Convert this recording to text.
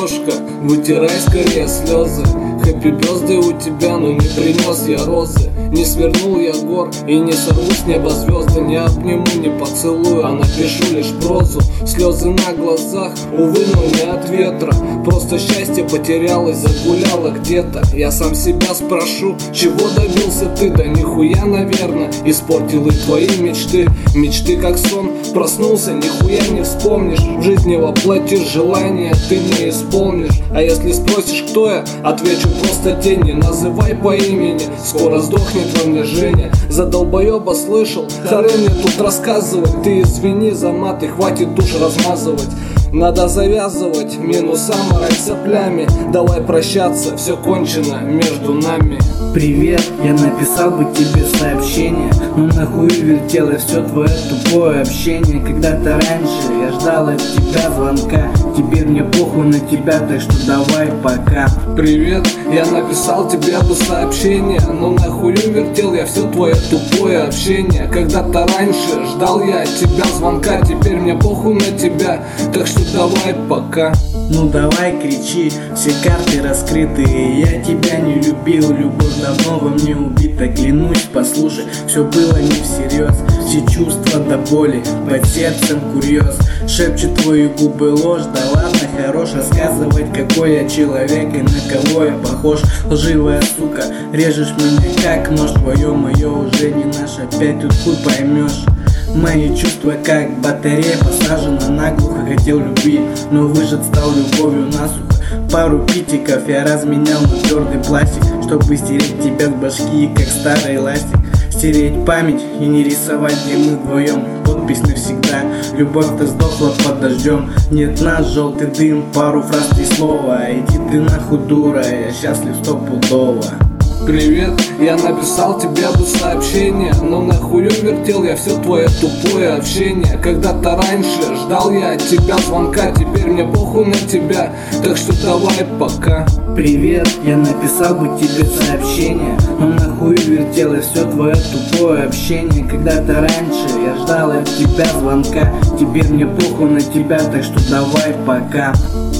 окошко, вытирай скорее слезы. Хэппи бёрздэй у тебя, но не принес я розы. Не свернул я гор и не сорву с неба звезды. Не обниму, не поцелую, а напишу лишь прозу. Слезы на глазах, увы, но не от ветра. Просто счастье потерялось, загуляло где-то. Я сам себя спрошу, чего добился ты? Да нихуя, наверно, испортил и твои мечты. Мечты как сон, проснулся, нихуя не вспомнишь. В жизни воплотишь желание, ты не исполнишь. А если спросишь, кто я, отвечу просто тень. Не называй по имени, скоро сдохнет во мне Женя. За долбоеба слышал, хоры мне тут рассказывать. Ты извини за мат и хватит душ размазывать. Надо завязывать минуса, морать соплями. Давай прощаться, все кончено между нами. Привет, я написал бы тебе сообщение, но нахуй вертело все твое тупое общение. Когда-то раньше я ждал от тебя звонка, теперь мне похуй на тебя, так что давай пока. Привет, я написал тебе бы сообщение, но нахуй вертел я все твое тупое общение. Когда-то раньше ждал я от тебя звонка, теперь мне похуй на тебя, так что давай пока. Ну давай кричи, все карты раскрыты. Я тебя не любил, любовь давно во мне убита. Клянусь, послушай, все было не всерьез. Все чувства до боли, под сердцем курьез. Шепчет твои губы ложь, да ладно, хорош рассказывать, какой я человек и на кого я похож. Лживая сука, режешь меня как нож, твое мое уже не наш, опять тут хуй поймешь. Мои чувства как батарея посажена наглухо. Хотел любви, но выжат стал любовью насухо. Пару питиков я разменял на твердый пластик, чтобы стереть тебя с башки, как старый ластик. Стереть память и не рисовать, где мы вдвоем. Подпись навсегда, любовь-то сдохла под дождем. Нет нас, желтый дым, пару фраз, 3 слова. Иди ты нахуй, дура, я счастлив стопудово. Привет, я написал тебе бы сообщение, но нахуй вертел я все твое тупое общение. Когда-то раньше ждал я от тебя звонка, теперь мне похуй на тебя, так что давай пока. Привет, я написал бы тебе сообщение, но нахуй вертел я все твое тупое общение. Когда-то раньше я ждал от тебя звонка, теперь мне похуй на тебя, так что давай пока.